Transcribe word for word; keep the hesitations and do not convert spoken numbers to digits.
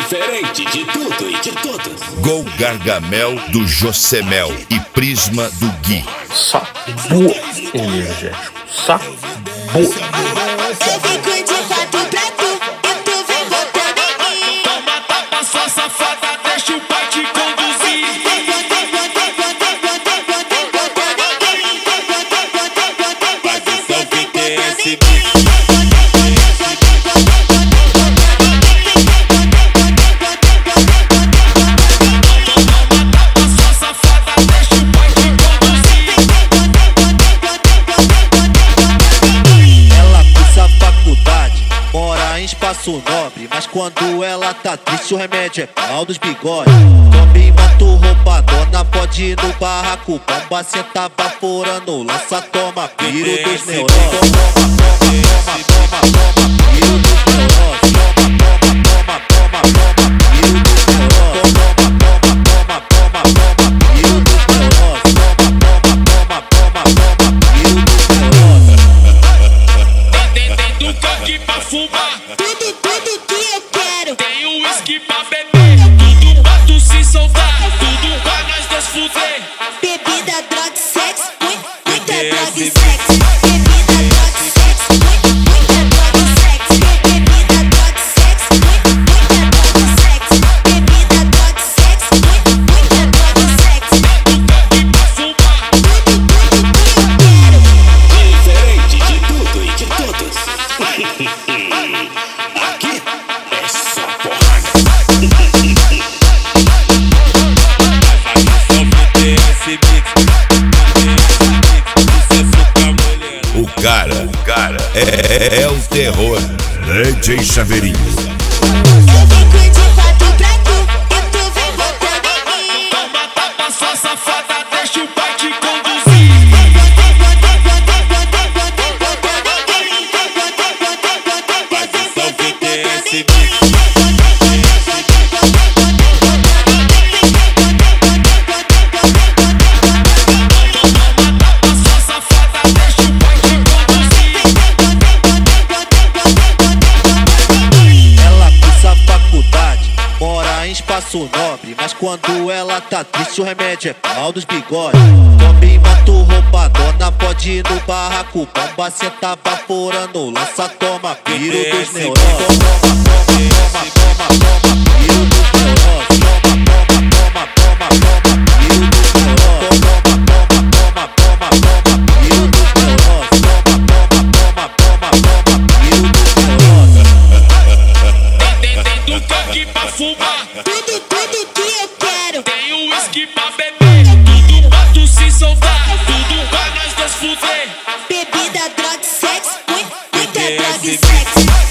Diferente de tudo e de todos. Gol Gargamel do Josemel e Prisma do Gui. Sabor energético. Sabor. Eu fico de quatro pra tu e tu vem botando em mim. Toma tapa, sua safada, deixa o pai te conduzir. Espaço nobre, mas quando ela tá triste o remédio é pau dos bigodes. Também matou roubadona, pode ir no barraco. Bomba senta vaporando, lança, toma, piro dos neurônios. Toma, toma, toma, toma, toma, piro dos neurônios. Toma, toma, toma, toma, piro dos neurônios. Toma, toma, toma, toma, piro dos neurônios. Toma, toma, toma, toma, piro dos neurônios. Tem, tem, tem do coque pra fumar. Tudo, tudo que eu quero. Tem o uísque pra beber. Tudo pra tu se soltar. Tudo pra nós dois fuder. Bebida, droga, sexo. Muita, muita droga e sexo. Bebida, droga, sexo. Muita, muita droga e sexo. Bebida, droga, sexo. Muita, muita droga e sexo. Bebida, droga, sexo. Muita, muita droga e sexo. Do coque pra fumar. Tudo, tudo que eu quero. Diferente de tudo e de todos. Aqui é só porrada. O cara, o cara é, é o terror. D J Chaveirinho. Eu fico de quatro pra tu e tu vem botando em mim. Toma tapa, sua safada, deixa o pai te conduzir. Espaço nobre, mas quando ela tá triste o remédio é pau dos bigodes. Também matou roubadona, pode ir no barraco. Bomba senta vaporando, lança, toma, piro dos neurônios. Toma, toma, toma, toma, piro dos neurônios. Toma, toma, toma, toma, piro dos neurônios. Toma, toma, toma, toma, piro dos neurônios. Toma, toma, toma, toma, piro dos neurônios. Tem, tem, tem do coque pra fumar. Tudo, tudo que eu quero. Tem o uísque pra beber. Tudo pra tu se soltar. Tudo pra nós dois fuder. Bebida, droga, sexo. Muita, muita droga e sexo.